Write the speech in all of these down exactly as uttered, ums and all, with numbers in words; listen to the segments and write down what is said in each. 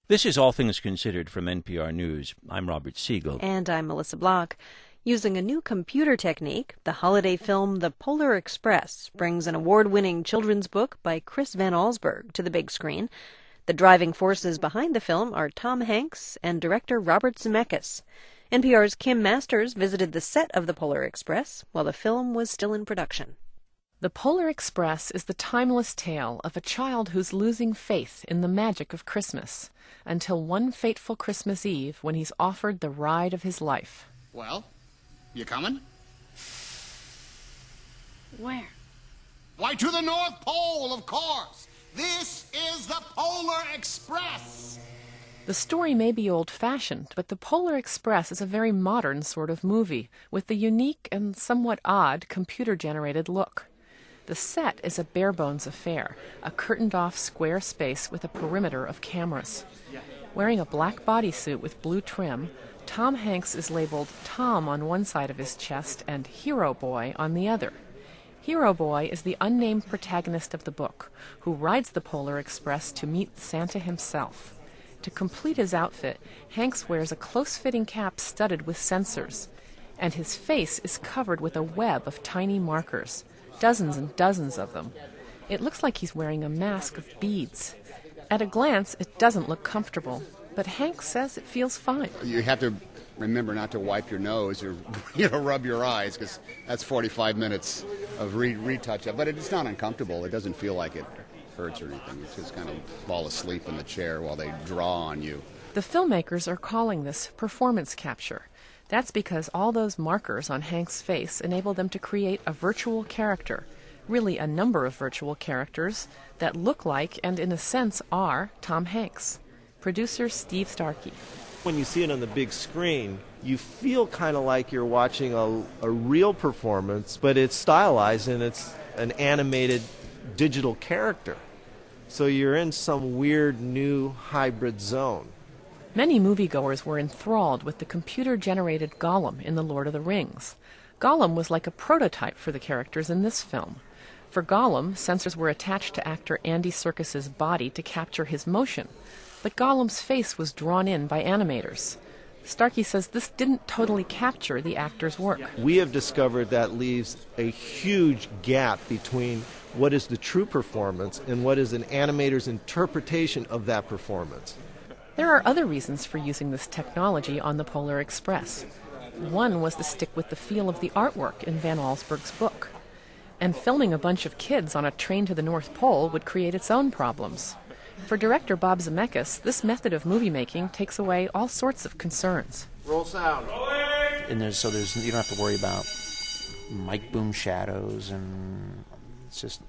This is All Things Considered from N P R News. I'm Robert Siegel. And I'm Melissa Block. Using a new computer technique, the holiday film The Polar Express brings an award-winning children's book by Chris Van Allsburg to the big screen. The driving forces behind the film are Tom Hanks and director Robert Zemeckis. N P R's Kim Masters visited the set of The Polar Express while the film was still in production. The Polar Express is the timeless tale of a child who's losing faith in the magic of Christmas until one fateful Christmas Eve when he's offered the ride of his life. Well, you coming? Where? Why, to the North Pole, of course. This is the Polar Express. The story may be old-fashioned, but The Polar Express is a very modern sort of movie with the unique and somewhat odd computer-generated look. The set is a bare-bones affair, a curtained-off square space with a perimeter of cameras. Wearing a black bodysuit with blue trim, Tom Hanks is labeled Tom on one side of his chest and Hero Boy on the other. Hero Boy is the unnamed protagonist of the book, who rides the Polar Express to meet Santa himself. To complete his outfit, Hanks wears a close-fitting cap studded with sensors, and his face is covered with a web of tiny markers. Dozens and dozens of them. It looks like he's wearing a mask of beads. At a glance, it doesn't look comfortable, but Hank says it feels fine. You have to remember not to wipe your nose or you know rub your eyes, because that's forty-five minutes of re- retouch up. But it's not uncomfortable. It doesn't feel like it hurts or anything. It's just kind of fall asleep in the chair while they draw on you. The filmmakers are calling this performance capture. That's because all those markers on Hank's face enable them to create a virtual character, really a number of virtual characters that look like and in a sense are Tom Hanks. Producer Steve Starkey. When you see it on the big screen, you feel kind of like you're watching a, a real performance, but it's stylized and it's an animated digital character. So you're in some weird new hybrid zone. Many moviegoers were enthralled with the computer-generated Gollum in The Lord of the Rings. Gollum was like a prototype for the characters in this film. For Gollum, sensors were attached to actor Andy Serkis's body to capture his motion, but Gollum's face was drawn in by animators. Starkey says this didn't totally capture the actor's work. We have discovered that leaves a huge gap between what is the true performance and what is an animator's interpretation of that performance. There are other reasons for using this technology on the Polar Express. One was to stick with the feel of the artwork in Van Allsburg's book. And filming a bunch of kids on a train to the North Pole would create its own problems. For director Bob Zemeckis, this method of movie making takes away all sorts of concerns. Roll sound. And there's, so there's you don't have to worry about mic boom shadows, and it's just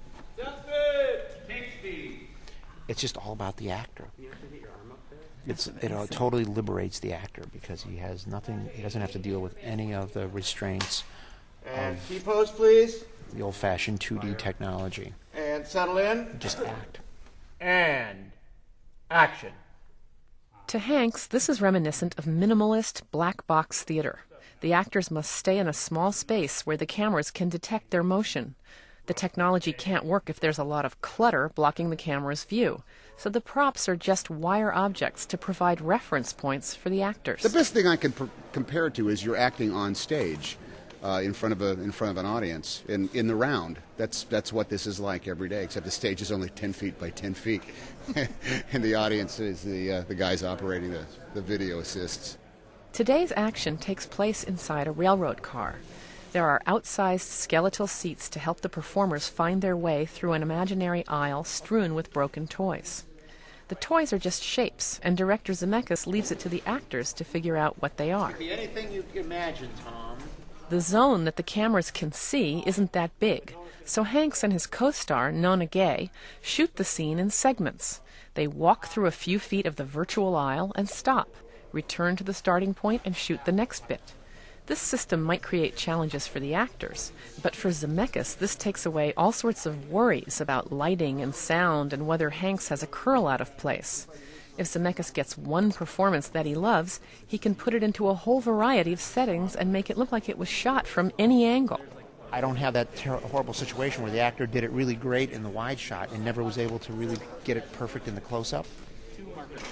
it's just all about the actor. It's, it uh, totally liberates the actor because he has nothing, he doesn't have to deal with any of the restraints And of key pose, please. the old-fashioned two D technology. And settle in. Just act. And action. To Hanks, this is reminiscent of minimalist black box theater. The actors must stay in a small space where the cameras can detect their motion. The technology can't work if there's a lot of clutter blocking the camera's view. So the props are just wire objects to provide reference points for the actors. The best thing I can pr- compare it to is you're acting on stage uh, in front of a in front of an audience in in the round. That's that's what this is like every day. Except the stage is only ten feet by ten feet, and the audience is the uh, the guys operating the the video assists. Today's action takes place inside a railroad car. There are outsized skeletal seats to help the performers find their way through an imaginary aisle strewn with broken toys. The toys are just shapes, and director Zemeckis leaves it to the actors to figure out what they are. Could be anything you can imagine, Tom. The zone that the cameras can see isn't that big, so Hanks and his co-star, Nona Gay, shoot the scene in segments. They walk through a few feet of the virtual aisle and stop, return to the starting point and shoot the next bit. This system might create challenges for the actors, but for Zemeckis, this takes away all sorts of worries about lighting and sound and whether Hanks has a curl out of place. If Zemeckis gets one performance that he loves, he can put it into a whole variety of settings and make it look like it was shot from any angle. I don't have that ter- horrible situation where the actor did it really great in the wide shot and never was able to really get it perfect in the close-up.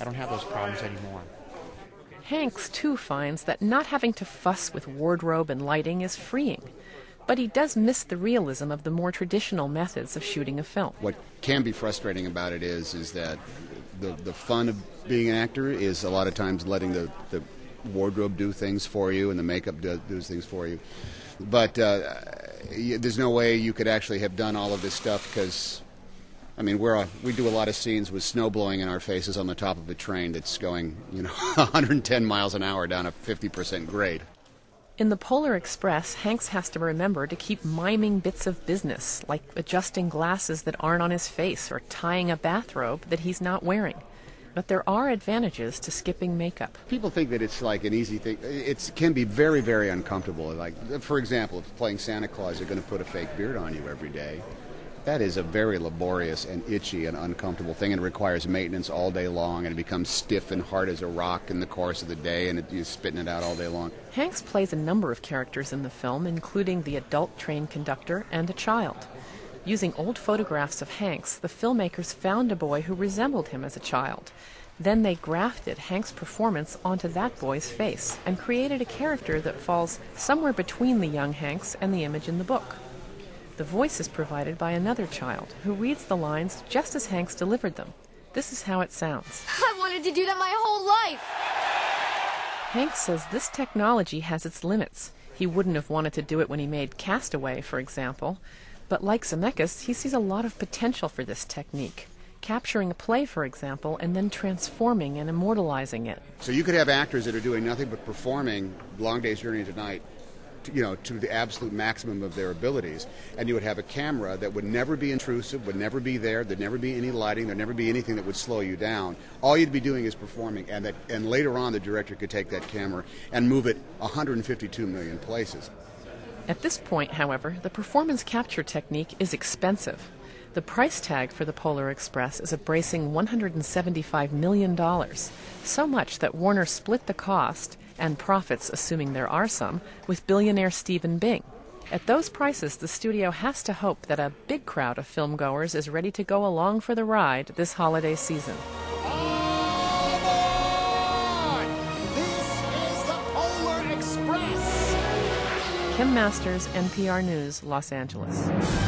I don't have those problems anymore. Hanks, too, finds that not having to fuss with wardrobe and lighting is freeing. But he does miss the realism of the more traditional methods of shooting a film. What can be frustrating about it is is that the, the fun of being an actor is a lot of times letting the, the wardrobe do things for you and the makeup do, does things for you. But uh, there's no way you could actually have done all of this stuff because, I mean, we're a, we do a lot of scenes with snow blowing in our faces on the top of a train that's going, you know, one hundred ten miles an hour down a fifty percent grade. In the Polar Express, Hanks has to remember to keep miming bits of business, like adjusting glasses that aren't on his face or tying a bathrobe that he's not wearing. But there are advantages to skipping makeup. People think that it's like an easy thing. It can be very, very uncomfortable. Like, for example, if playing Santa Claus, you're going to put a fake beard on you every day. That is a very laborious and itchy and uncomfortable thing, and it requires maintenance all day long, and it becomes stiff and hard as a rock in the course of the day, and it, you're spitting it out all day long. Hanks plays a number of characters in the film, including the adult train conductor and a child. Using old photographs of Hanks, the filmmakers found a boy who resembled him as a child. Then they grafted Hanks' performance onto that boy's face and created a character that falls somewhere between the young Hanks and the image in the book. The voice is provided by another child who reads the lines just as Hanks delivered them. This is how it sounds. I wanted to do that my whole life. Hanks says this technology has its limits. He wouldn't have wanted to do it when he made Castaway, for example. But like Zemeckis, he sees a lot of potential for this technique. Capturing a play, for example, and then transforming and immortalizing it. So you could have actors that are doing nothing but performing Long Day's Journey into Night, to, you know, to the absolute maximum of their abilities, and you would have a camera that would never be intrusive, would never be there, there'd never be any lighting, there'd never be anything that would slow you down. All you'd be doing is performing, and that, and later on the director could take that camera and move it one hundred fifty-two million places. At this point, however, the performance capture technique is expensive. The price tag for the Polar Express is a bracing one hundred seventy-five million dollars, so much that Warner split the cost, and profits, assuming there are some, with billionaire Stephen Bing. At those prices, the studio has to hope that a big crowd of filmgoers is ready to go along for the ride this holiday season. All aboard! This is the Polar Express! Kim Masters, N P R News, Los Angeles.